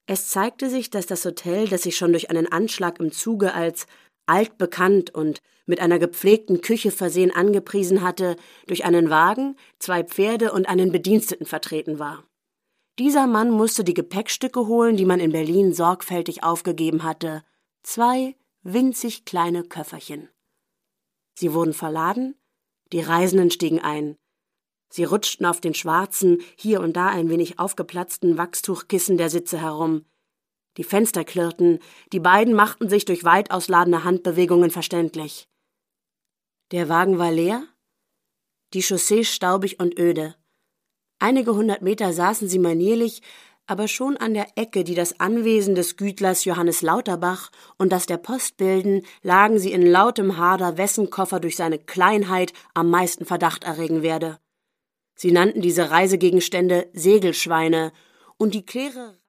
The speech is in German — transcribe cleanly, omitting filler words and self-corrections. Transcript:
Es zeigte sich, dass das Hotel, das sich schon durch einen Anschlag im Zuge als altbekannt und mit einer gepflegten Küche versehen angepriesen hatte, durch einen Wagen, 2 Pferde und einen Bediensteten vertreten war. Dieser Mann musste die Gepäckstücke holen, die man in Berlin sorgfältig aufgegeben hatte, 2 winzig kleine Köfferchen. Sie wurden verladen, die Reisenden stiegen ein. Sie rutschten auf den schwarzen, hier und da ein wenig aufgeplatzten Wachstuchkissen der Sitze herum. Die Fenster klirrten, die beiden machten sich durch weit ausladende Handbewegungen verständlich. Der Wagen war leer, die Chaussee staubig und öde. Einige 100 Meter saßen sie manierlich, aber schon an der Ecke, die das Anwesen des Gütlers Johannes Lauterbach und das der Post bilden, lagen sie in lautem Hader, wessen Koffer durch seine Kleinheit am meisten Verdacht erregen werde. Sie nannten diese Reisegegenstände Segelschweine, und die Claire